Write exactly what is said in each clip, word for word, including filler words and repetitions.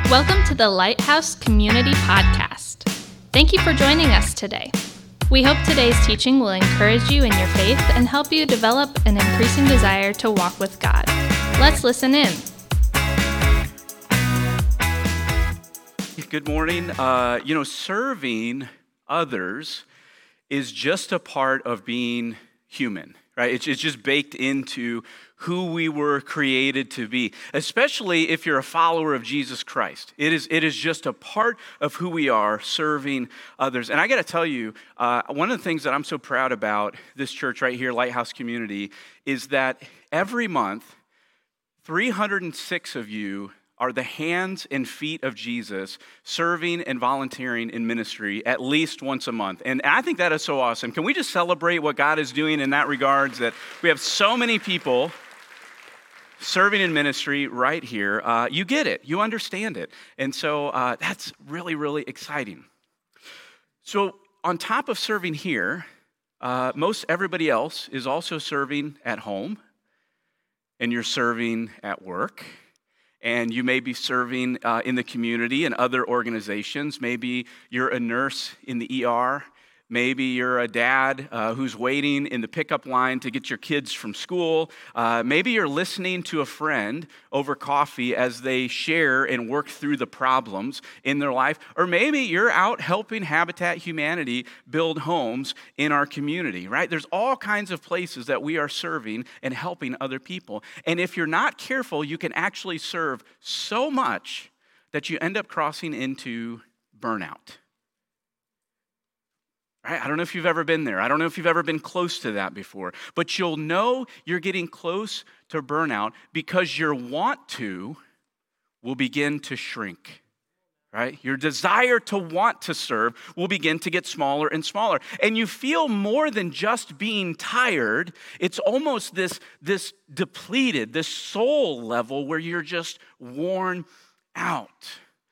Welcome to the Lighthouse Community Podcast. Thank you for joining us today. We hope today's teaching will encourage you in your faith and help you develop an increasing desire to walk with God. Let's listen in. Good morning. Uh, you know, serving others is just a part of being human, right? It's, it's just baked into who we were created to be, especially if you're a follower of Jesus Christ. It is, it is just a part of who we are, serving others. And I got to tell you, uh, one of the things that I'm so proud about this church right here, Lighthouse Community, is that every month, three hundred six of you are the hands and feet of Jesus serving and volunteering in ministry at least once a month. And I think that is so awesome. Can we just celebrate what God is doing in that regards, that we have so many people serving in ministry right here? Uh, you get it. You understand it. And so uh, that's really, really exciting. So on top of serving here, uh, most everybody else is also serving at home, and you're serving at work. And you may be serving uh, in the community and other organizations. Maybe you're a nurse in the E R. Maybe you're a dad uh, who's waiting in the pickup line to get your kids from school. Uh, maybe you're listening to a friend over coffee as they share and work through the problems in their life. Or maybe you're out helping Habitat Humanity build homes in our community, right? There's all kinds of places that we are serving and helping other people. And if you're not careful, you can actually serve so much that you end up crossing into burnout. I don't know if you've ever been there. I don't know if you've ever been close to that before. But you'll know you're getting close to burnout because your want to will begin to shrink, right? Your desire to want to serve will begin to get smaller and smaller. And you feel more than just being tired. It's almost this, this depleted, this soul level where you're just worn out.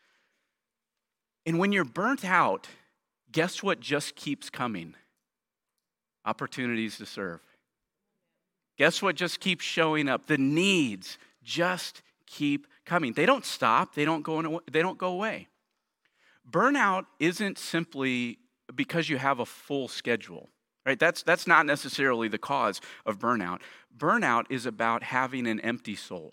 And when you're burnt out, guess what just keeps coming? Opportunities to serve. Guess what just keeps showing up? The needs just keep coming. They don't stop. They don't go in, they don't go away. Burnout isn't simply because you have a full schedule, right? That's that's not necessarily the cause of burnout. Burnout is about having an empty soul.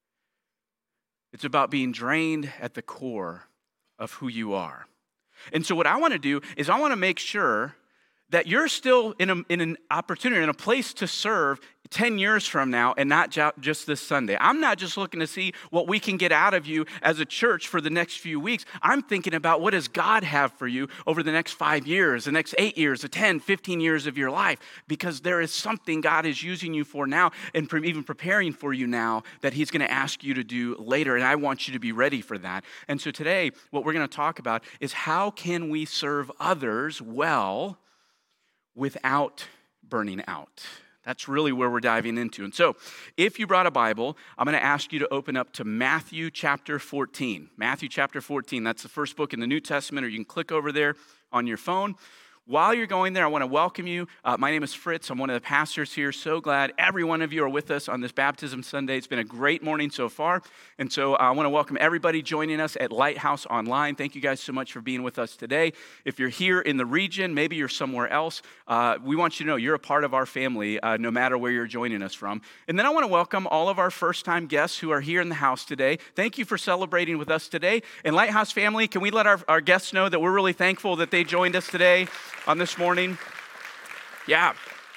It's about being drained at the core of who you are. And so what I want to do is I want to make sure that you're still in, a, in an opportunity, in a place to serve ten years from now and not jo- just this Sunday. I'm not just looking to see what we can get out of you as a church for the next few weeks. I'm thinking about what does God have for you over the next five years, the next eight years, the ten, fifteen years of your life, because there is something God is using you for now and pre- even preparing for you now that he's going to ask you to do later, and I want you to be ready for that. And so today, what we're going to talk about is how can we serve others well without burning out. That's really where we're diving into. And so, if you brought a Bible, I'm going to ask you to open up to Matthew chapter fourteen. Matthew chapter fourteen, that's the first book in the New Testament, or you can click over there on your phone. While you're going there, I want to welcome you. Uh, my name is Fritz. I'm one of the pastors here. So glad every one of you are with us on this Baptism Sunday. It's been a great morning so far. And so uh, I want to welcome everybody joining us at Lighthouse Online. Thank you guys so much for being with us today. If you're here in the region, maybe you're somewhere else, uh, we want you to know you're a part of our family, uh, no matter where you're joining us from. And then I want to welcome all of our first-time guests who are here in the house today. Thank you for celebrating with us today. And Lighthouse family, can we let our, our guests know that we're really thankful that they joined us today on this morning? Yeah.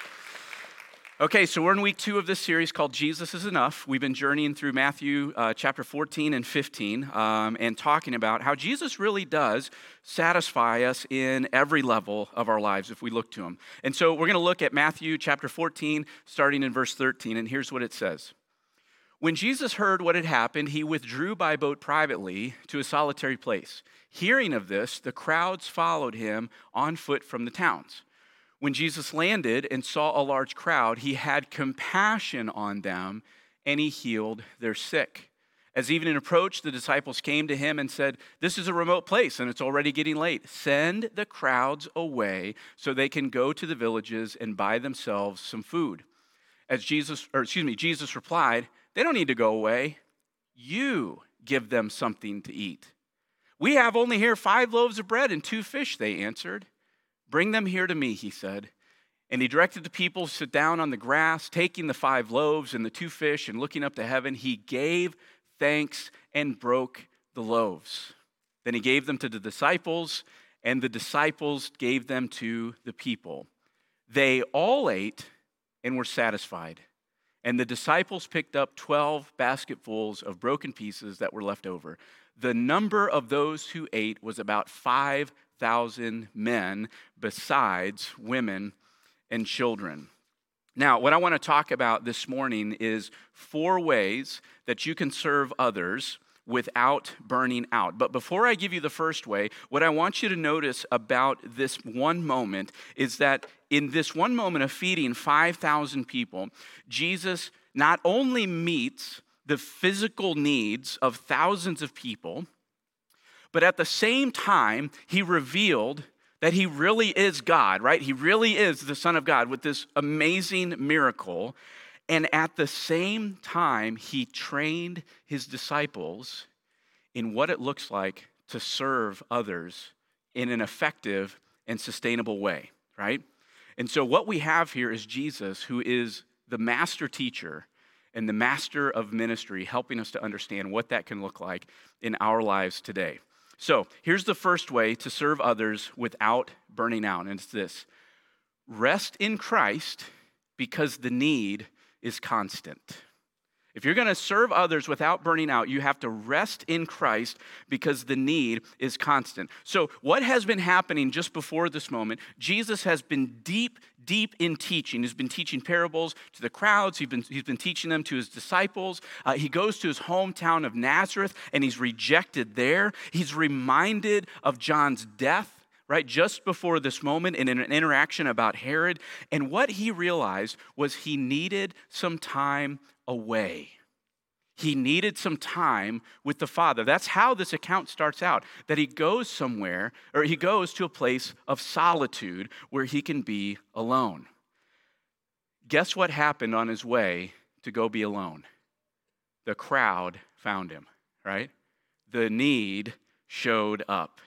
Okay, so we're in week two of this series called Jesus is Enough. We've been journeying through Matthew uh, chapter fourteen and fifteen um, and talking about how Jesus really does satisfy us in every level of our lives if we look to him. And so we're going to look at Matthew chapter fourteen, starting in verse thirteen, and here's what it says. When Jesus heard what had happened, he withdrew by boat privately to a solitary place. Hearing of this, the crowds followed him on foot from the towns. When Jesus landed and saw a large crowd, he had compassion on them, and he healed their sick. As evening approached, the disciples came to him and said, "This is a remote place, and it's already getting late. Send the crowds away so they can go to the villages and buy themselves some food." As Jesus, or excuse me, Jesus replied, "They don't need to go away. You give them something to eat." "We have only here five loaves of bread and two fish," they answered. "Bring them here to me," he said. And he directed the people to sit down on the grass, taking the five loaves and the two fish, and looking up to heaven, he gave thanks and broke the loaves. Then he gave them to the disciples, and the disciples gave them to the people. They all ate and were satisfied. And the disciples picked up twelve basketfuls of broken pieces that were left over. The number of those who ate was about five thousand men, besides women and children. Now, what I want to talk about this morning is four ways that you can serve others without burning out. But before I give you the first way, what I want you to notice about this one moment is that in this one moment of feeding five thousand people, Jesus not only meets the physical needs of thousands of people, but at the same time, he revealed that he really is God, right? He really is the Son of God with this amazing miracle. And at the same time, he trained his disciples in what it looks like to serve others in an effective and sustainable way, right? And so what we have here is Jesus, who is the master teacher and the master of ministry, helping us to understand what that can look like in our lives today. So here's the first way to serve others without burning out, and it's this: rest in Christ because the need is constant. If you're going to serve others without burning out, you have to rest in Christ because the need is constant. So what has been happening just before this moment? Jesus has been deep, deep in teaching. He's been teaching parables to the crowds. He's been, he's been teaching them to his disciples. Uh, he goes to his hometown of Nazareth, and he's rejected there. He's reminded of John's death, right, just before this moment in an interaction about Herod. And what he realized was he needed some time away. He needed some time with the Father. That's how this account starts out, that he goes somewhere, or he goes to a place of solitude where he can be alone. Guess what happened on his way to go be alone? The crowd found him, right? The need showed up.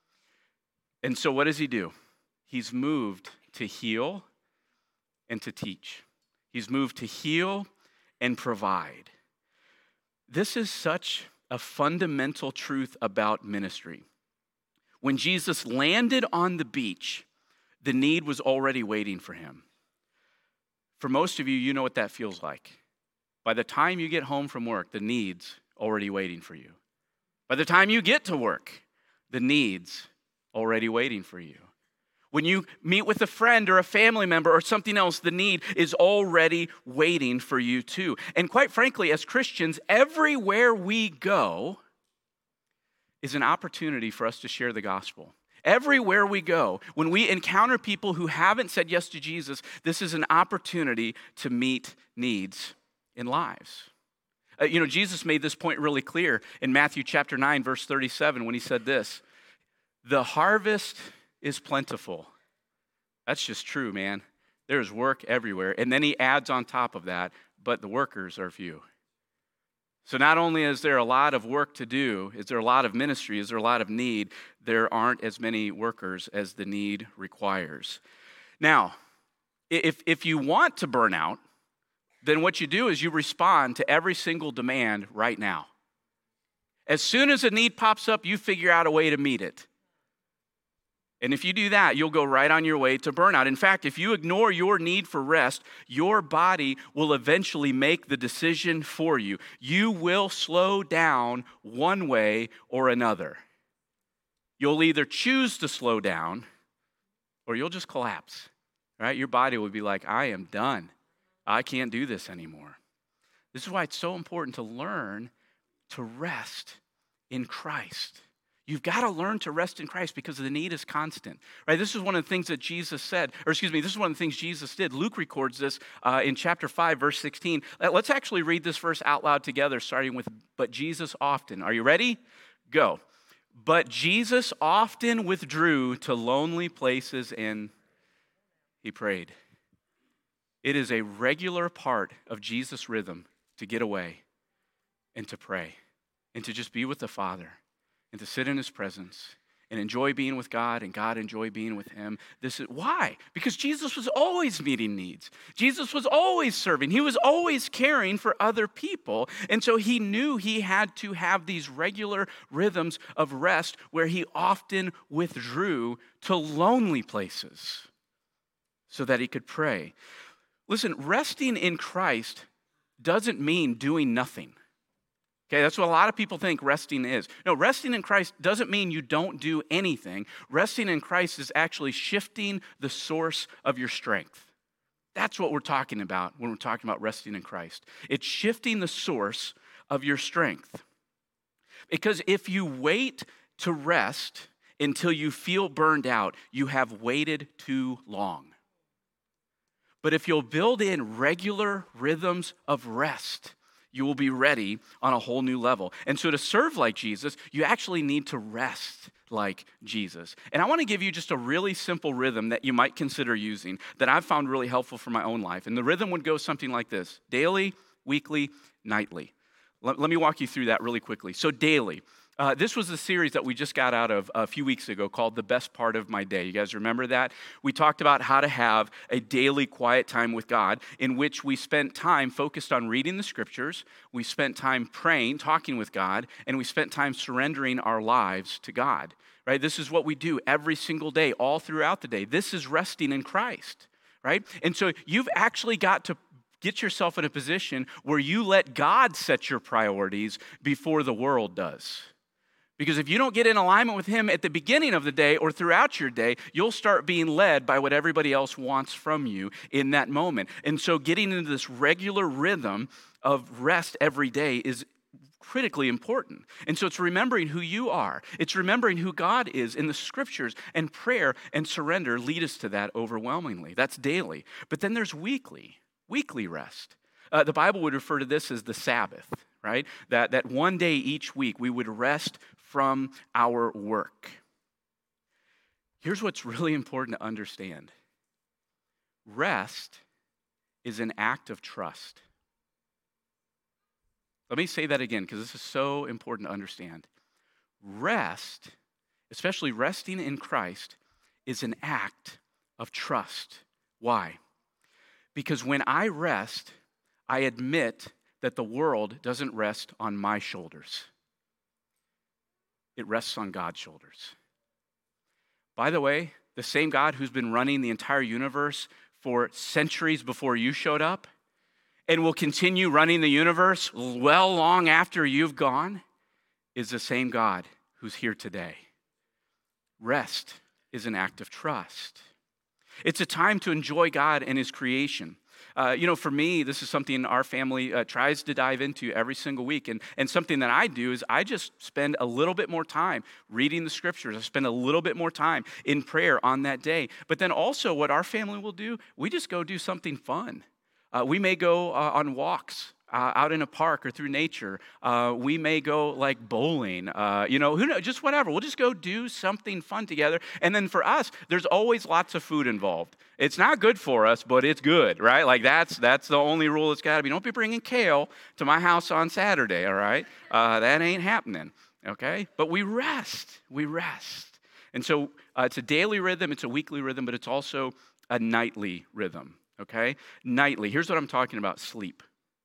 And so what does he do? He's moved to heal and to teach. He's moved to heal and provide. This is such a fundamental truth about ministry. When Jesus landed on the beach, the need was already waiting for him. For most of you, you know what that feels like. By the time you get home from work, the need's already waiting for you. By the time you get to work, the need's already waiting for you. When you meet with a friend or a family member or something else, the need is already waiting for you too. And quite frankly, as Christians, everywhere we go is an opportunity for us to share the gospel. Everywhere we go, when we encounter people who haven't said yes to Jesus, this is an opportunity to meet needs in lives. Uh, you know, Jesus made this point really clear in Matthew chapter nine, verse thirty-seven, when he said this: "The harvest is plentiful." That's just true, man. There's work everywhere. And then he adds on top of that, but the workers are few. So not only is there a lot of work to do, is there a lot of ministry, is there a lot of need, there aren't as many workers as the need requires. Now, if, if you want to burn out, then what you do is you respond to every single demand right now. As soon as a need pops up, you figure out a way to meet it. And if you do that, you'll go right on your way to burnout. In fact, if you ignore your need for rest, your body will eventually make the decision for you. You will slow down one way or another. You'll either choose to slow down or you'll just collapse, right? Your body will be like, I am done. I can't do this anymore. This is why it's so important to learn to rest in Christ. You've got to learn to rest in Christ because the need is constant, right? This is one of the things that Jesus said, or excuse me, this is one of the things Jesus did. Luke records this uh, in chapter five, verse sixteen. Let's actually read this verse out loud together, starting with, "But Jesus often." Are you ready? Go. "But Jesus often withdrew to lonely places and he prayed." It is a regular part of Jesus' rhythm to get away and to pray and to just be with the Father and to sit in his presence and enjoy being with God and God enjoy being with him. This is why? Because Jesus was always meeting needs. Jesus was always serving. He was always caring for other people. And so he knew he had to have these regular rhythms of rest where he often withdrew to lonely places so that he could pray. Listen, resting in Christ doesn't mean doing nothing. Okay, that's what a lot of people think resting is. No, resting in Christ doesn't mean you don't do anything. Resting in Christ is actually shifting the source of your strength. That's what we're talking about when we're talking about resting in Christ. It's shifting the source of your strength. Because if you wait to rest until you feel burned out, you have waited too long. But if you'll build in regular rhythms of rest, you will be ready on a whole new level. And so to serve like Jesus, you actually need to rest like Jesus. And I want to give you just a really simple rhythm that you might consider using that I've found really helpful for my own life. And the rhythm would go something like this: daily, weekly, nightly. Let, let me walk you through that really quickly. So daily. Uh, this was the series that we just got out of a few weeks ago called The Best Part of My Day. You guys remember that? We talked about how to have a daily quiet time with God in which we spent time focused on reading the scriptures, we spent time praying, talking with God, and we spent time surrendering our lives to God, right? This is what we do every single day, all throughout the day. This is resting in Christ, right? And so you've actually got to get yourself in a position where you let God set your priorities before the world does. Because if you don't get in alignment with him at the beginning of the day or throughout your day, you'll start being led by what everybody else wants from you in that moment. And so getting into this regular rhythm of rest every day is critically important. And so it's remembering who you are. It's remembering who God is in the scriptures, and prayer and surrender lead us to that overwhelmingly. That's daily. But then there's weekly, weekly rest. Uh, the Bible would refer to this as the Sabbath, right? That, that one day each week we would rest from our work. Here's what's really important to understand. Rest is an act of trust. Let me say that again because this is so important to understand. Rest, especially resting in Christ, is an act of trust. Why? Because when I rest, I admit that the world doesn't rest on my shoulders. It rests on God's shoulders. By the way, the same God who's been running the entire universe for centuries before you showed up and will continue running the universe well long after you've gone is the same God who's here today. Rest is an act of trust. It's a time to enjoy God and his creation. Uh, you know, for me, this is something our family uh, tries to dive into every single week. And, and something that I do is I just spend a little bit more time reading the scriptures. I spend a little bit more time in prayer on that day. But then also what our family will do, we just go do something fun. Uh, we may go uh, on walks uh, out in a park or through nature. Uh, we may go like bowling, uh, you know, who knows, just whatever. We'll just go do something fun together. And then for us, there's always lots of food involved. It's not good for us, but it's good, right? Like that's that's the only rule it's got to be. Don't be bringing kale to my house on Saturday, all right? Uh, that ain't happening, okay? But we rest. We rest. And so uh, it's a daily rhythm, it's a weekly rhythm, but it's also a nightly rhythm, okay? Nightly. Here's what I'm talking about, sleep.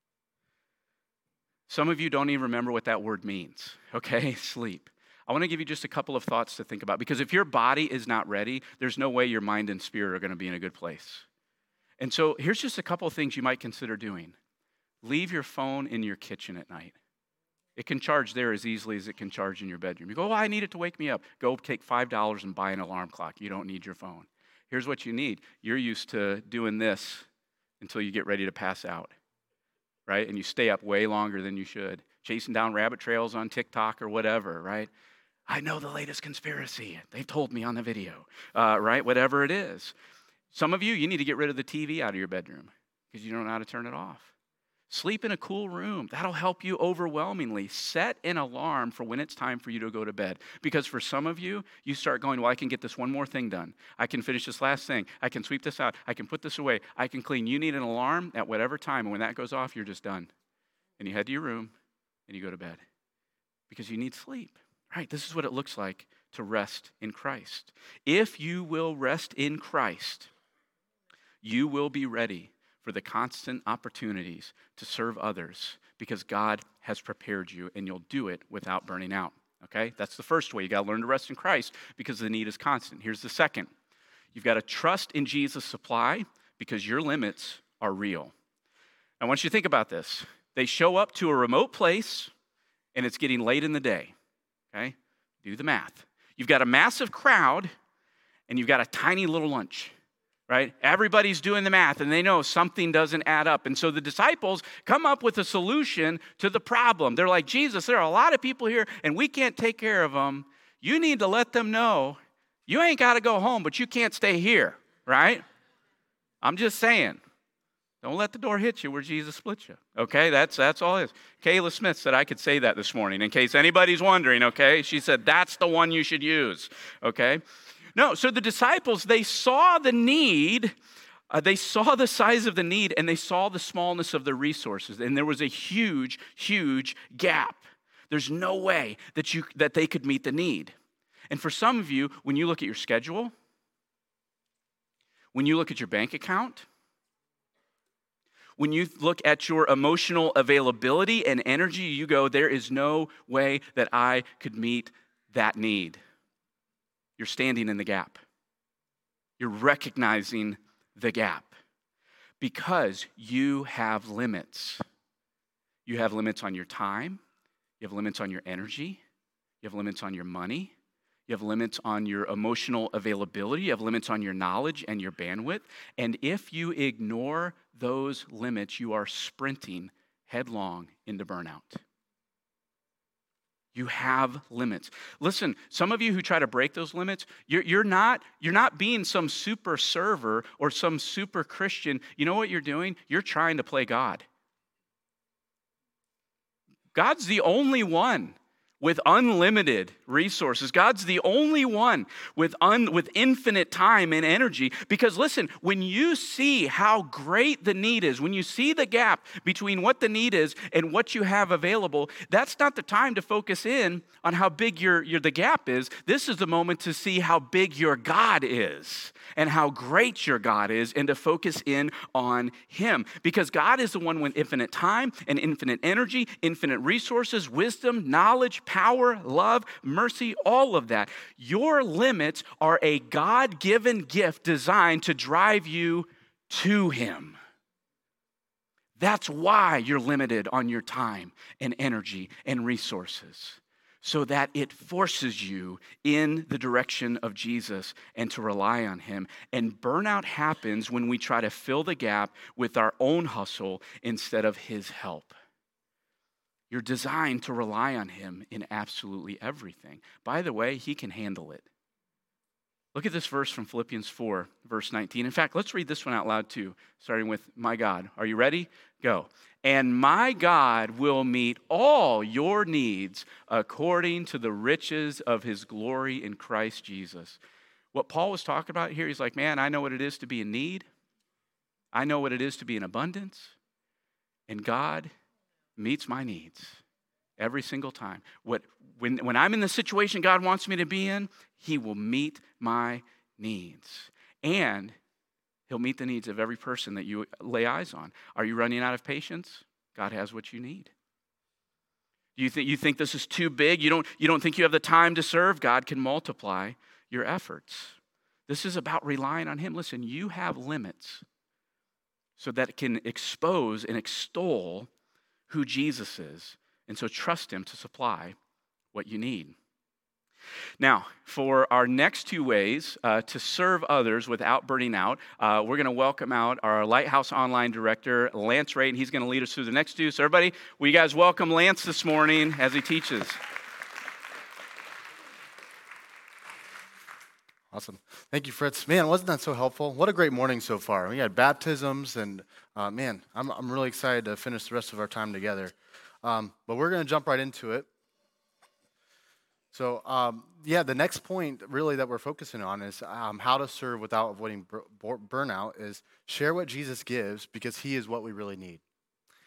Some of you don't even remember what that word means, okay? Sleep. I want to give you just a couple of thoughts to think about, because if your body is not ready, there's no way your mind and spirit are going to be in a good place. And so here's just a couple of things you might consider doing. Leave your phone in your kitchen at night. It can charge there as easily as it can charge in your bedroom. You go, oh, I need it to wake me up. Go take five dollars and buy an alarm clock. You don't need your phone. Here's what you need. You're used to doing this until you get ready to pass out, right? And you stay up way longer than you should, chasing down rabbit trails on TikTok or whatever, right? I know the latest conspiracy. They've told me on the video, uh, right? Whatever it is. Some of you, you need to get rid of the T V out of your bedroom because you don't know how to turn it off. Sleep in a cool room. That'll help you overwhelmingly. Set an alarm for when it's time for you to go to bed. Because for some of you, you start going, well, I can get this one more thing done. I can finish this last thing. I can sweep this out. I can put this away. I can clean. You need an alarm at whatever time. And when that goes off, you're just done. And you head to your room and you go to bed because you need sleep. Right? This is what it looks like to rest in Christ. If you will rest in Christ, you will be ready for the constant opportunities to serve others because God has prepared you, and you'll do it without burning out. Okay? That's the first way. You got to learn to rest in Christ because the need is constant. Here's the second. You've got to trust in Jesus' supply because your limits are real. I want you to think about this. They show up to a remote place, and it's getting late in the day. Okay? Do the math. You've got a massive crowd, and you've got a tiny little lunch. Right? Everybody's doing the math, and they know something doesn't add up. And so the disciples come up with a solution to the problem. They're like, Jesus, there are a lot of people here, and we can't take care of them. You need to let them know you ain't got to go home, but you can't stay here, right? I'm just saying. Don't let the door hit you where Jesus split you, okay? That's that's all it is. Kayla Smith said I could say that this morning, in case anybody's wondering, okay? She said that's the one you should use, okay? No, so the disciples, they saw the need, uh, they saw the size of the need, and they saw the smallness of the resources, and there was a huge, huge gap. There's no way that you that they could meet the need. And for some of you, when you look at your schedule, when you look at your bank account, when you look at your emotional availability and energy, you go, there is no way that I could meet that need. You're standing in the gap. You're recognizing the gap because you have limits. You have limits on your time. You have limits on your energy. You have limits on your money. You have limits on your emotional availability. You have limits on your knowledge and your bandwidth. And if you ignore those limits, you are sprinting headlong into burnout. You have limits. Listen, some of you who try to break those limits, you're, you're, not, you're not being some super server or some super Christian. You know what you're doing? You're trying to play God. God's the only one with unlimited resources. God's the only one with, un, with infinite time and energy. Because listen, when you see how great the need is, when you see the gap between what the need is and what you have available, that's not the time to focus in on how big your, your the gap is. This is the moment to see how big your God is and how great your God is, and to focus in on Him. Because God is the one with infinite time and infinite energy, infinite resources, wisdom, knowledge, power, love, mercy, all of that. Your limits are a God-given gift designed to drive you to Him. That's why you're limited on your time and energy and resources, so that it forces you in the direction of Jesus and to rely on Him. And burnout happens when we try to fill the gap with our own hustle instead of His help. You're designed to rely on Him in absolutely everything. By the way, He can handle it. Look at this verse from Philippians four, verse nineteen. In fact, let's read this one out loud too, starting with my God. Are you ready? Go. And my God will meet all your needs according to the riches of His glory in Christ Jesus. What Paul was talking about here, he's like, man, I know what it is to be in need. I know what it is to be in abundance. And God meets my needs every single time. What, when, when I'm in the situation God wants me to be in, He will meet my needs. And He'll meet the needs of every person that you lay eyes on. Are you running out of patience? God has what you need. Do you think you think this is too big? You don't, you don't think you have the time to serve? God can multiply your efforts. This is about relying on Him. Listen, you have limits so that it can expose and extol who Jesus is. And so trust Him to supply what you need. Now, for our next two ways uh, to serve others without burning out, uh, we're going to welcome out our Lighthouse Online Director, Lance Ray, and he's going to lead us through the next two. So everybody, will you guys welcome Lance this morning as he teaches? Awesome. Thank you, Fritz. Man, wasn't that so helpful? What a great morning so far. We had baptisms, and uh, man, I'm, I'm really excited to finish the rest of our time together. Um, but we're going to jump right into it. So, um, yeah, the next point really that we're focusing on is um, how to serve without avoiding bur- burnout is share what Jesus gives because He is what we really need.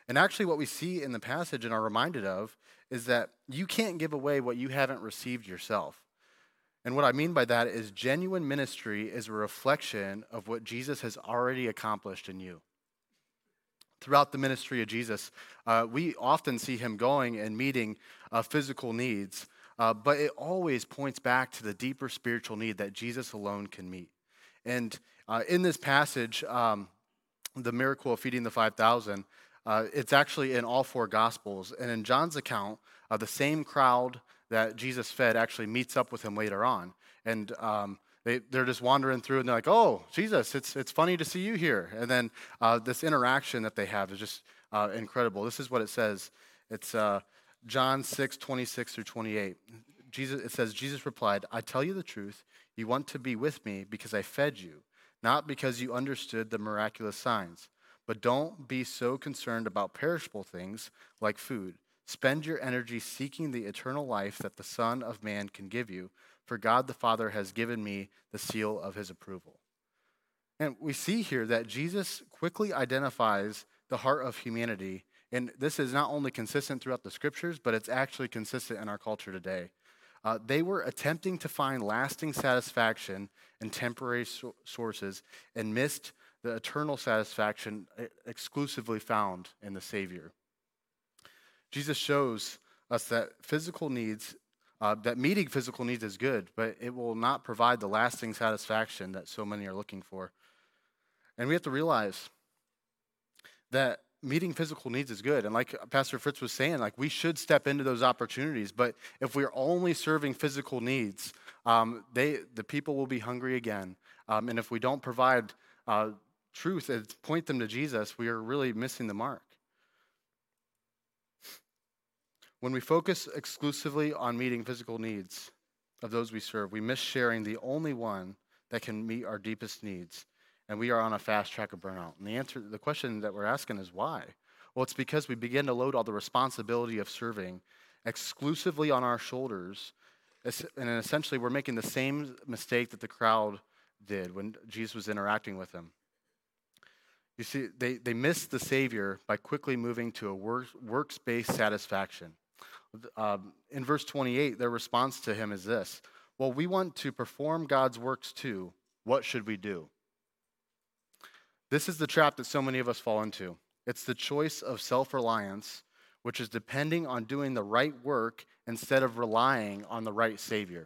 And actually, what we see in the passage and are reminded of is that you can't give away what you haven't received yourself. And what I mean by that is genuine ministry is a reflection of what Jesus has already accomplished in you. Throughout the ministry of Jesus, uh, we often see him going and meeting uh, physical needs, uh, but it always points back to the deeper spiritual need that Jesus alone can meet. And uh, in this passage, um, the miracle of feeding the five thousand, uh, it's actually in all four Gospels. And in John's account, uh, the same crowd that Jesus fed actually meets up with him later on. And um, they, they're just wandering through and they're like, oh, Jesus, it's it's funny to see you here. And then uh, this interaction that they have is just uh, incredible. This is what it says. It's uh, John six, twenty-six through twenty-eight. Jesus, it says, Jesus replied, I tell you the truth, you want to be with me because I fed you, not because you understood the miraculous signs. But don't be so concerned about perishable things like food. Spend your energy seeking the eternal life that the Son of Man can give you, for God the Father has given me the seal of his approval. And we see here that Jesus quickly identifies the heart of humanity, and this is not only consistent throughout the scriptures, but it's actually consistent in our culture today. Uh, they were attempting to find lasting satisfaction in temporary so- sources and missed the eternal satisfaction exclusively found in the Savior. Jesus shows us that physical needs, uh, that meeting physical needs is good, but it will not provide the lasting satisfaction that so many are looking for. And we have to realize that meeting physical needs is good. And like Pastor Fritz was saying, like we should step into those opportunities. But if we're only serving physical needs, um, they the people will be hungry again. Um, and if we don't provide uh, truth and point them to Jesus, we are really missing the mark. When we focus exclusively on meeting physical needs of those we serve, we miss sharing the only one that can meet our deepest needs, and we are on a fast track of burnout. And the answer, the question that we're asking is why? Well, it's because we begin to load all the responsibility of serving exclusively on our shoulders, and essentially we're making the same mistake that the crowd did when Jesus was interacting with them. You see, they, they missed the Savior by quickly moving to a work, works-based satisfaction. Um, in verse twenty-eight, their response to him is this: well, we want to perform God's works too. What should we do? This is the trap that so many of us fall into. It's the choice of self-reliance, which is depending on doing the right work instead of relying on the right Savior.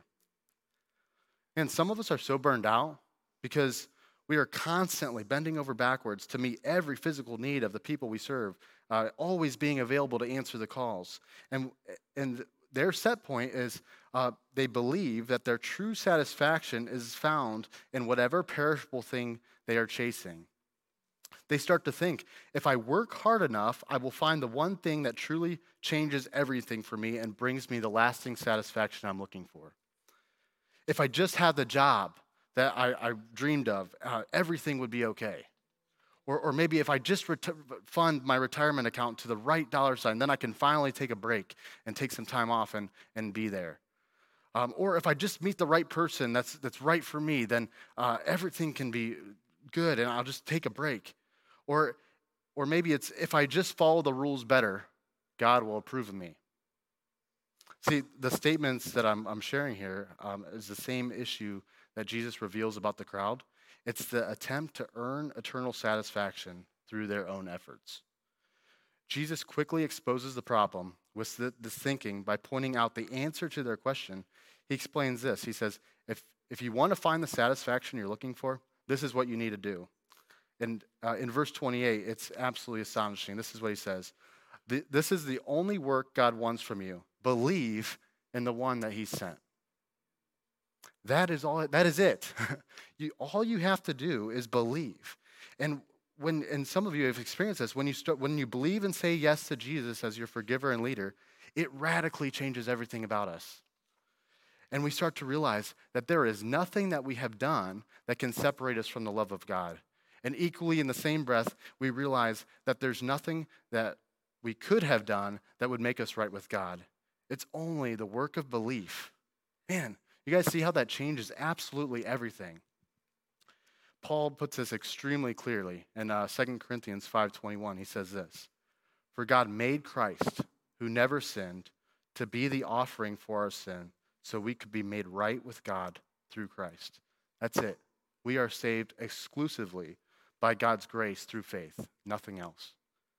And some of us are so burned out because we are constantly bending over backwards to meet every physical need of the people we serve, uh, always being available to answer the calls. And, and their set point is uh, they believe that their true satisfaction is found in whatever perishable thing they are chasing. They start to think, if I work hard enough, I will find the one thing that truly changes everything for me and brings me the lasting satisfaction I'm looking for. If I just had the job that I, I dreamed of, uh, everything would be okay. Or, or maybe if I just ret- fund my retirement account to the right dollar sign, then I can finally take a break and take some time off and, and be there. Um, or if I just meet the right person that's, that's right for me, then uh, everything can be good and I'll just take a break. Or, or maybe it's if I just follow the rules better, God will approve of me. See, the statements that I'm, I'm sharing here um, is the same issue that Jesus reveals about the crowd. It's the attempt to earn eternal satisfaction through their own efforts. Jesus quickly exposes the problem with this thinking by pointing out the answer to their question. He explains this. He says, if, if you want to find the satisfaction you're looking for, this is what you need to do. And uh, in verse twenty-eight, it's absolutely astonishing. This is what he says. This is the only work God wants from you. Believe in the one that he sent. That is all. That is it. you, all you have to do is believe. And when, and some of you have experienced this, when you start, when you believe and say yes to Jesus as your forgiver and leader, it radically changes everything about us. And we start to realize that there is nothing that we have done that can separate us from the love of God. And equally in the same breath, we realize that there's nothing that we could have done that would make us right with God. It's only the work of belief. Man, you guys see how that changes absolutely everything. Paul puts this extremely clearly in uh, Second Corinthians five twenty-one. He says this: For God made Christ, who never sinned, to be the offering for our sin, so we could be made right with God through Christ. That's it. We are saved exclusively by God's grace through faith, nothing else.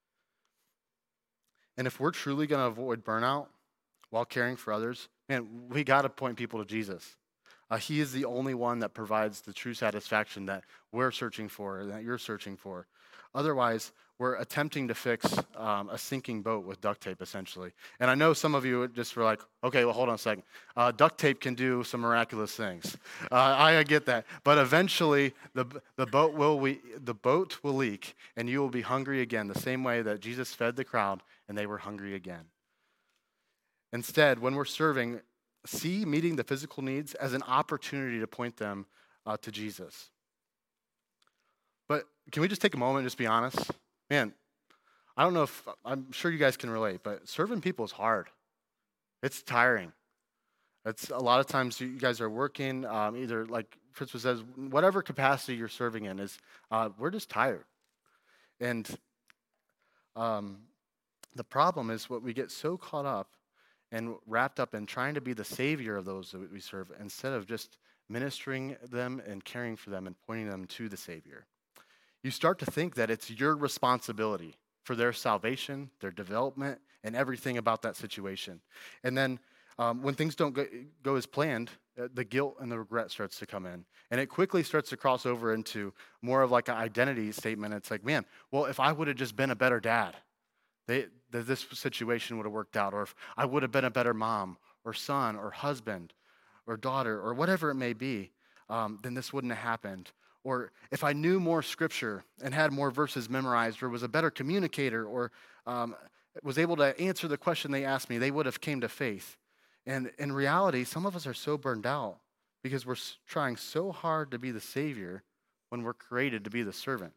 And if we're truly going to avoid burnout while caring for others, man, we got to point people to Jesus. Uh, he is the only one that provides the true satisfaction that we're searching for, that you're searching for. Otherwise, we're attempting to fix um, a sinking boat with duct tape, essentially. And I know some of you just were like, okay, well, hold on a second. Uh, duct tape can do some miraculous things. Uh, I get that. But eventually, the, the, boat will we, the boat will leak, and you will be hungry again, the same way that Jesus fed the crowd, and they were hungry again. Instead, when we're serving, see meeting the physical needs as an opportunity to point them uh, to Jesus. But can we just take a moment and just be honest? Man, I don't know if, I'm sure you guys can relate, but serving people is hard. It's tiring. It's a lot of times you guys are working, um, either like Fritz says, whatever capacity you're serving in is, uh, we're just tired. And um, the problem is what we get so caught up and wrapped up in trying to be the savior of those that we serve instead of just ministering them and caring for them and pointing them to the Savior. You start to think that it's your responsibility for their salvation, their development, and everything about that situation. And then um, when things don't go, go as planned, uh, the guilt and the regret starts to come in. And it quickly starts to cross over into more of like an identity statement. It's like, man, well, if I would have just been a better dad, they, that this situation would have worked out. Or if I would have been a better mom or son or husband or daughter or whatever it may be, um, then this wouldn't have happened. Or if I knew more scripture and had more verses memorized or was a better communicator or um, was able to answer the question they asked me, they would have came to faith. And in reality, some of us are so burned out because we're trying so hard to be the Savior when we're created to be the servant.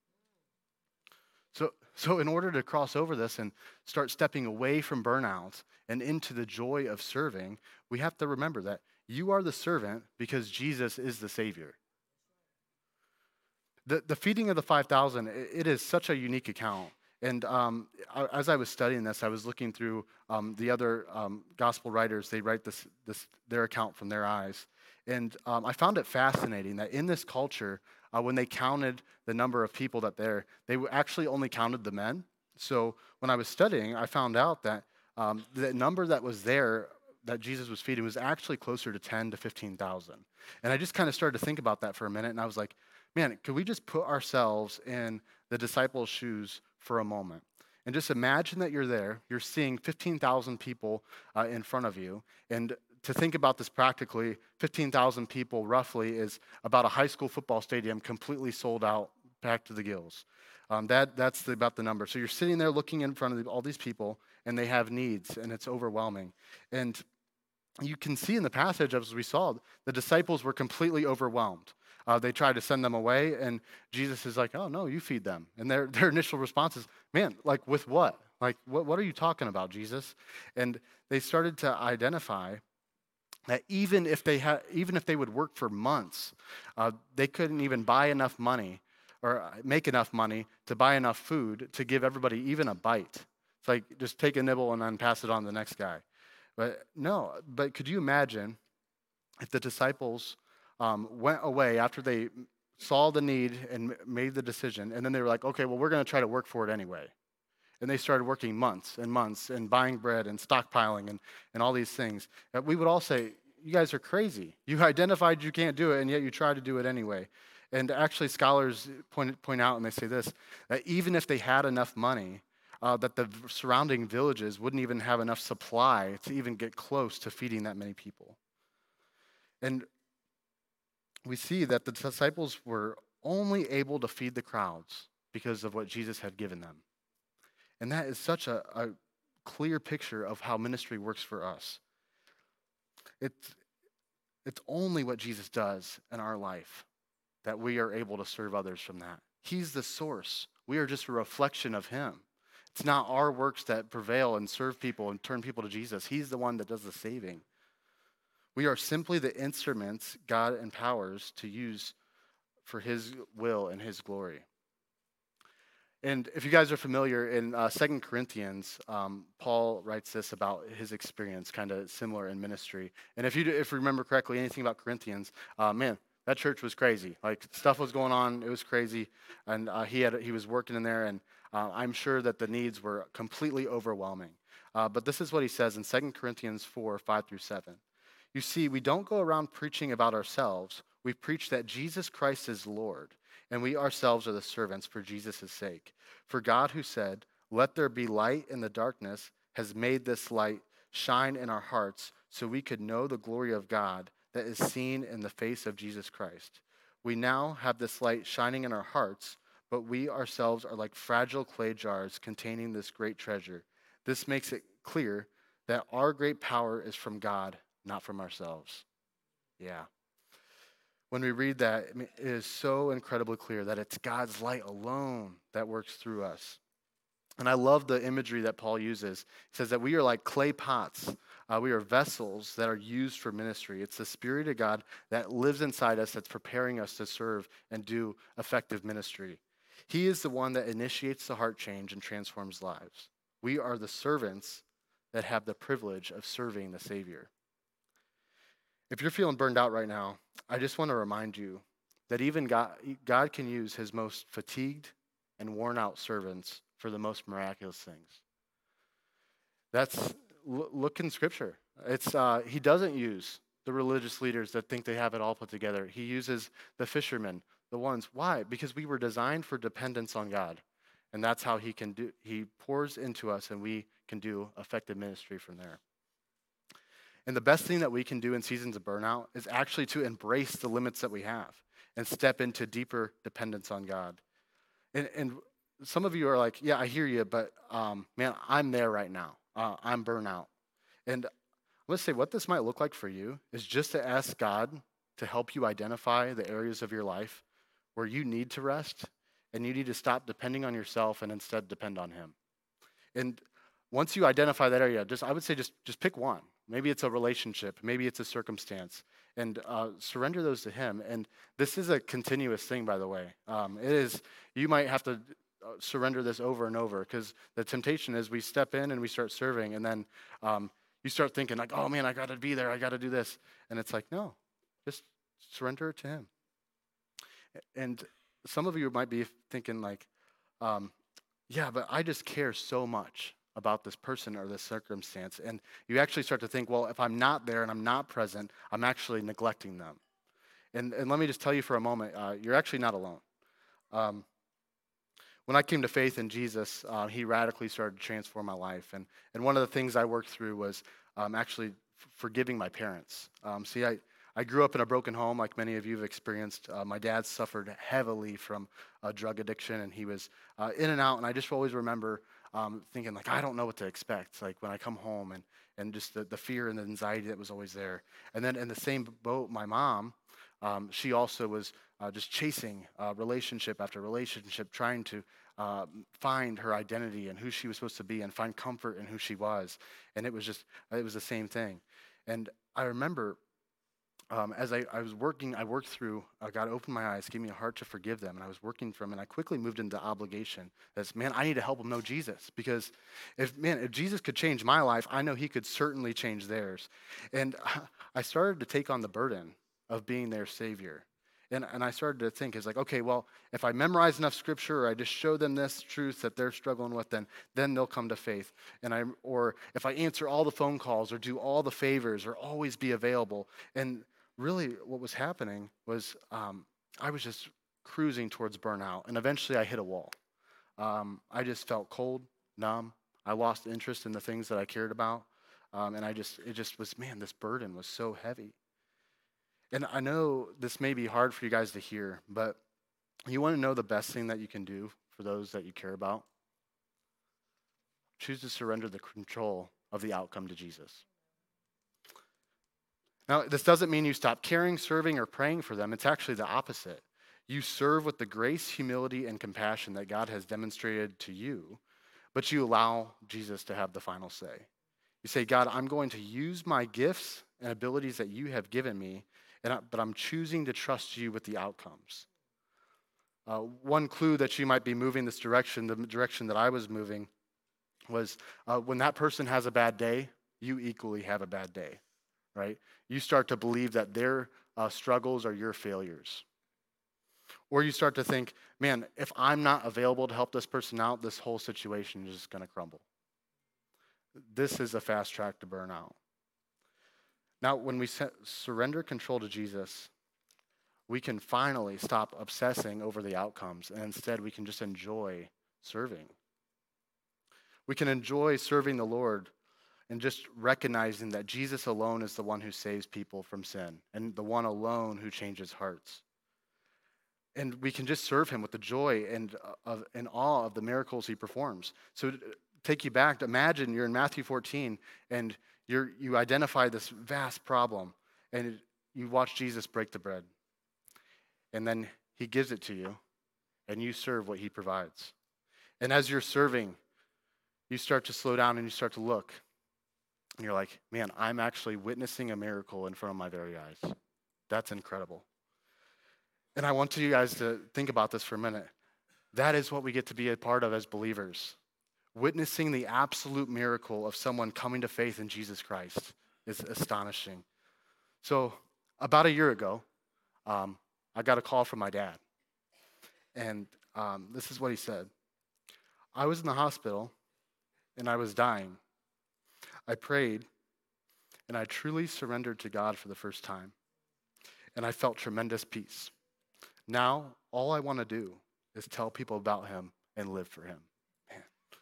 So, so in order to cross over this and start stepping away from burnout and into the joy of serving, we have to remember that you are the servant because Jesus is the Savior. The, the feeding of the five thousand, it, it is such a unique account. And um, I, as I was studying this, I was looking through um, the other um, gospel writers. They write this, this their account from their eyes. And um, I found it fascinating that in this culture, uh, when they counted the number of people that there, they actually only counted the men. So when I was studying, I found out that um, the number that was there that Jesus was feeding was actually closer to ten to fifteen thousand. And I just kind of started to think about that for a minute, and I was like, man, could we just put ourselves in the disciples' shoes for a moment? And just imagine that you're there, you're seeing fifteen thousand people uh, in front of you. And to think about this practically, fifteen thousand people roughly is about a high school football stadium completely sold out, packed to the gills. Um, that, that's the, about the number. So you're sitting there looking in front of all these people, and they have needs, and it's overwhelming. And you can see in the passage, as we saw, the disciples were completely overwhelmed. Uh, they tried to send them away, and Jesus is like, oh, no, you feed them. And their, their initial response is, man, like with what? Like, what, what are you talking about, Jesus? And they started to identify that even if they had, even if they would work for months, uh, they couldn't even buy enough money or make enough money to buy enough food to give everybody even a bite. It's like, just take a nibble and then pass it on to the next guy. But no, but could you imagine if the disciples um, went away after they saw the need and made the decision, and then they were like, okay, well, we're going to try to work for it anyway. And they started working months and months and buying bread and stockpiling and, and all these things. We would all say, you guys are crazy. You identified you can't do it, and yet you try to do it anyway. And actually, scholars point, point out, and they say this, that even if they had enough money, uh, that the surrounding villages wouldn't even have enough supply to even get close to feeding that many people. And we see that the disciples were only able to feed the crowds because of what Jesus had given them. And that is such a, a clear picture of how ministry works for us. It's, it's only what Jesus does in our life that we are able to serve others from that. He's the source. We are just a reflection of him. It's not our works that prevail and serve people and turn people to Jesus. He's the one that does the saving. We are simply the instruments God empowers to use for his will and his glory. And if you guys are familiar, in uh, Second Corinthians, um, Paul writes this about his experience, kind of similar in ministry. And if you do, if you remember correctly, anything about Corinthians, uh, man, that church was crazy. Like, stuff was going on, it was crazy, and uh, he had he was working in there, and uh, I'm sure that the needs were completely overwhelming. Uh, but this is what he says in Second Corinthians four, five through seven. You see, we don't go around preaching about ourselves. We preach that Jesus Christ is Lord, and we ourselves are the servants for Jesus' sake. For God, who said, "Let there be light in the darkness," has made this light shine in our hearts so we could know the glory of God that is seen in the face of Jesus Christ. We now have this light shining in our hearts, but we ourselves are like fragile clay jars containing this great treasure. This makes it clear that our great power is from God, not from ourselves. Yeah. When we read that, it is so incredibly clear that it's God's light alone that works through us. And I love the imagery that Paul uses. He says that we are like clay pots. Uh, we are vessels that are used for ministry. It's the Spirit of God that lives inside us that's preparing us to serve and do effective ministry. He is the one that initiates the heart change and transforms lives. We are the servants that have the privilege of serving the Savior. If you're feeling burned out right now, I just want to remind you that even God, God can use his most fatigued and worn out servants for the most miraculous things. That's, look in Scripture. It's uh, he doesn't use the religious leaders that think they have it all put together. He uses the fishermen, the ones. Why? Because we were designed for dependence on God. And that's how he can do, he pours into us and we can do effective ministry from there. And the best thing that we can do in seasons of burnout is actually to embrace the limits that we have and step into deeper dependence on God. And, and some of you are like, yeah, I hear you, but um, man, I'm there right now. Uh, I'm burnout. And I'm going to say what this might look like for you is just to ask God to help you identify the areas of your life where you need to rest and you need to stop depending on yourself and instead depend on him. And once you identify that area, just I would say just, just pick one. Maybe it's a relationship. Maybe it's a circumstance. And uh, surrender those to him. And this is a continuous thing, by the way. Um, it is, you might have to surrender this over and over because the temptation is we step in and we start serving and then um, you start thinking like, oh man, I got to be there. I got to do this. And it's like, no, just surrender it to him. And some of you might be thinking like, um, yeah, but I just care so much about this person or this circumstance. And you actually start to think, well, if I'm not there and I'm not present, I'm actually neglecting them. And, and let me just tell you for a moment, uh, you're actually not alone. Um, when I came to faith in Jesus, uh, he radically started to transform my life. And, and one of the things I worked through was um, actually f- forgiving my parents. Um, see, I, I grew up in a broken home like many of you have experienced. Uh, my dad suffered heavily from uh, drug addiction, and he was uh, in and out. And I just always remember Um, thinking like, I don't know what to expect, like when I come home and, and just the, the fear and the anxiety that was always there. And then in the same boat, my mom, um, she also was uh, just chasing uh, relationship after relationship, trying to uh, find her identity and who she was supposed to be and find comfort in who she was. And it was just, it was the same thing. And I remember Um, as I, I was working, I worked through, uh, God opened my eyes, gave me a heart to forgive them, and I was working from, and I quickly moved into obligation. That's, man, I need to help them know Jesus, because if, man, if Jesus could change my life, I know he could certainly change theirs. And I started to take on the burden of being their Savior. And, and I started to think, it's like, okay, well, if I memorize enough scripture, or I just show them this truth that they're struggling with, then, then they'll come to faith. And I, or if I answer all the phone calls, or do all the favors, or always be available. And really, what was happening was um, I was just cruising towards burnout, and eventually I hit a wall. Um, I just felt cold, numb. I lost interest in the things that I cared about, um, and I just it just was, man, this burden was so heavy. And I know this may be hard for you guys to hear, but you want to know the best thing that you can do for those that you care about? Choose to surrender the control of the outcome to Jesus. Now, this doesn't mean you stop caring, serving, or praying for them. It's actually the opposite. You serve with the grace, humility, and compassion that God has demonstrated to you, but you allow Jesus to have the final say. You say, God, I'm going to use my gifts and abilities that you have given me, and I, but I'm choosing to trust you with the outcomes. Uh, one clue that you might be moving this direction, the direction that I was moving, was uh, when that person has a bad day, you equally have a bad day, right? You start to believe that their uh, struggles are your failures. Or you start to think, man, if I'm not available to help this person out, this whole situation is just going to crumble. This is a fast track to burnout. Now, when we se- surrender control to Jesus, we can finally stop obsessing over the outcomes, and instead we can just enjoy serving. We can enjoy serving the Lord and just recognizing that Jesus alone is the one who saves people from sin and the one alone who changes hearts. And we can just serve him with the joy and, uh, and awe of the miracles he performs. So to take you back, imagine you're in Matthew fourteen and you're, you identify this vast problem and you watch Jesus break the bread. And then he gives it to you and you serve what he provides. And as you're serving, you start to slow down and you start to look. And you're like, man, I'm actually witnessing a miracle in front of my very eyes. That's incredible. And I want you guys to think about this for a minute. That is what we get to be a part of as believers. Witnessing the absolute miracle of someone coming to faith in Jesus Christ is astonishing. So about a year ago, um, I got a call from my dad. And um, this is what he said. I was in the hospital and I was dying. I prayed and I truly surrendered to God for the first time. And I felt tremendous peace. Now, all I want to do is tell people about him and live for him. Man.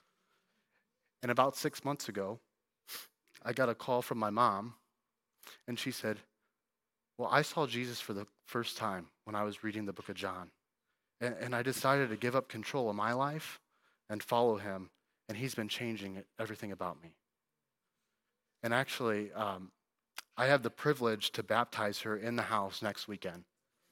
And about six months ago, I got a call from my mom, and she said, well, I saw Jesus for the first time when I was reading the book of John. And, and I decided to give up control of my life and follow him, and he's been changing everything about me. And actually, um, I have the privilege to baptize her in the house next weekend.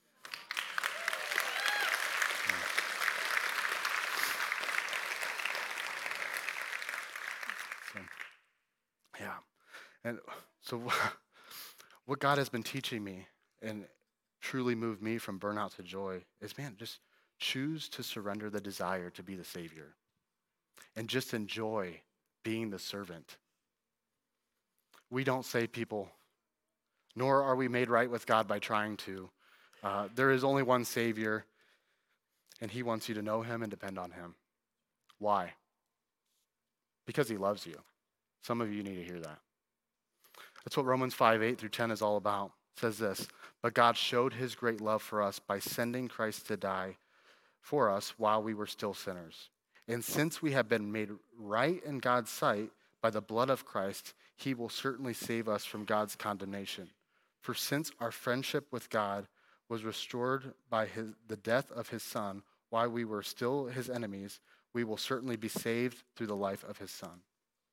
Yeah. And so what God has been teaching me and truly moved me from burnout to joy is, man, just choose to surrender the desire to be the Savior and just enjoy being the servant. We don't save people, nor are we made right with God by trying to. Uh, there is only one Savior, and he wants you to know him and depend on him. Why? Because he loves you. Some of you need to hear that. That's what Romans five, eight through ten is all about. It says this, but God showed his great love for us by sending Christ to die for us while we were still sinners. And since we have been made right in God's sight by the blood of Christ, he will certainly save us from God's condemnation. For since our friendship with God was restored by his, the death of his Son, while we were still his enemies, we will certainly be saved through the life of his Son.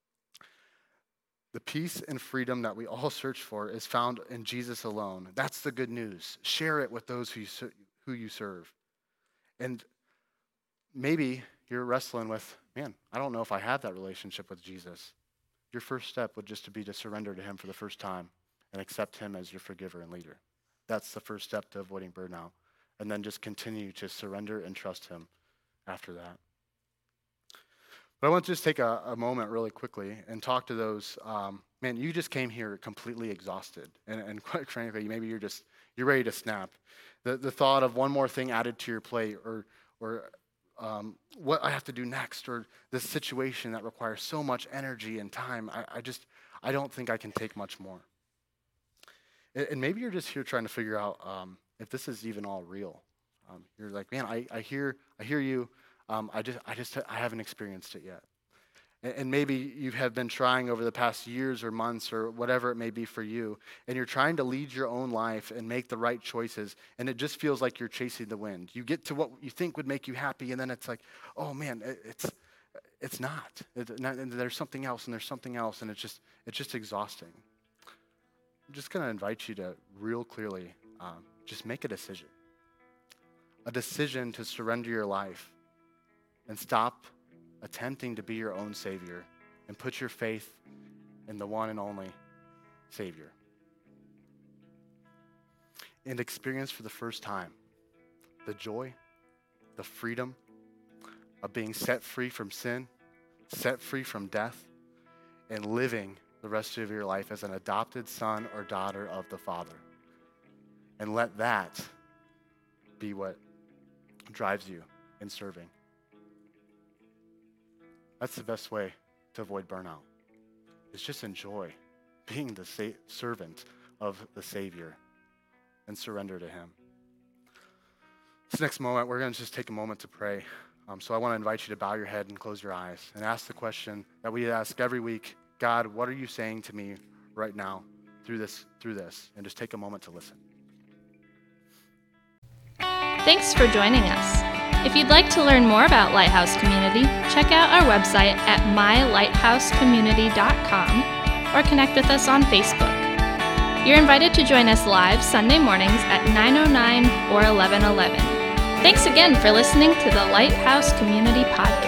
The peace and freedom that we all search for is found in Jesus alone. That's the good news. Share it with those who you, who you serve. And maybe you're wrestling with, man, I don't know if I have that relationship with Jesus. Your first step would just to be to surrender to him for the first time and accept him as your forgiver and leader. That's the first step to avoiding burnout. And then just continue to surrender and trust him after that. But I want to just take a, a moment really quickly and talk to those, um, man, you just came here completely exhausted. And, and quite frankly, maybe you're just, you're ready to snap. The the thought of one more thing added to your plate or, or um, what I have to do next or this situation that requires so much energy and time, I, I just, I don't think I can take much more. And, and maybe you're just here trying to figure out um, if this is even all real. Um, you're like, man, I, I hear, I hear you. Um, I just, I just, I haven't experienced it yet. And, and maybe you have been trying over the past years or months or whatever it may be for you, and you're trying to lead your own life and make the right choices, and it just feels like you're chasing the wind. You get to what you think would make you happy, and then it's like, oh man, it, it's, it's not. It, not. And there's something else, and there's something else, and it's just, it's just exhausting. I'm just going to invite you to real clearly um, just make a decision, a decision to surrender your life. And stop attempting to be your own Savior and put your faith in the one and only Savior. And experience for the first time the joy, the freedom of being set free from sin, set free from death, and living the rest of your life as an adopted son or daughter of the Father. And let that be what drives you in serving. That's the best way to avoid burnout, is just enjoy being the sa- servant of the Savior and surrender to him. This next moment, we're going to just take a moment to pray. Um, so I want to invite you to bow your head and close your eyes and ask the question that we ask every week: God, what are you saying to me right now through this, through this? And just take a moment to listen. Thanks for joining us. If you'd like to learn more about Lighthouse Community, check out our website at my lighthouse community dot com or connect with us on Facebook. You're invited to join us live Sunday mornings at nine oh nine or eleven eleven. Thanks again for listening to the Lighthouse Community Podcast.